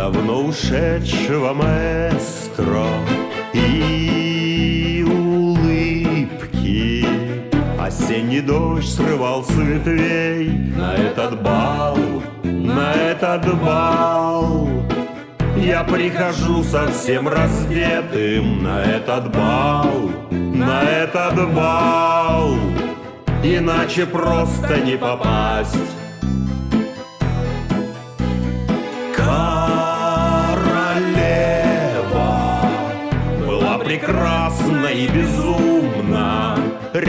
давно ушедшего маэстро и улыбки. Осенний дождь срывал с ветвей на этот бал, на этот бал. Я прихожу совсем раздетым на этот бал, на этот бал. Иначе просто не попасть. Королева была прекрасна и безумна.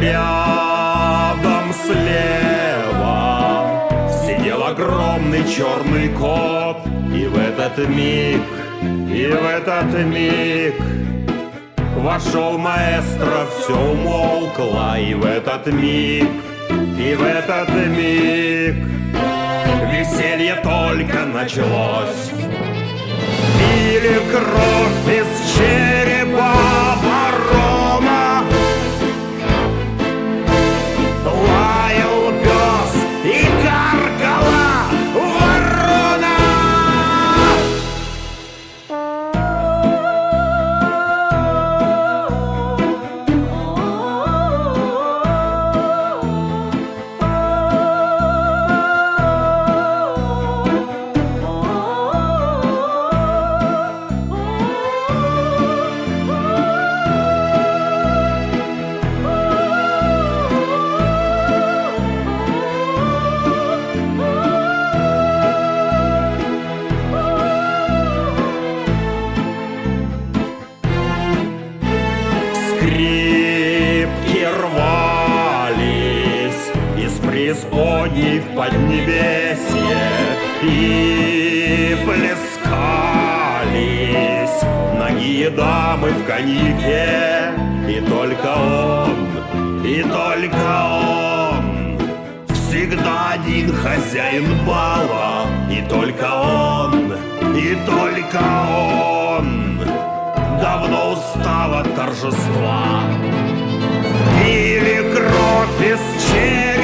Рядом слева сидел огромный черный кот. И в этот миг, и в этот миг вошел маэстро, все умолкло. И в этот миг, и в этот миг веселье только началось. Пили кровь из черепа ворона, лаял пес и каркала ворона. Скрипки рвались из преисподней в поднебесье и плескались ноги дамы в коньяке. И только он всегда один хозяин бала. И только он давно устал от торжества. Пили кровь из черепа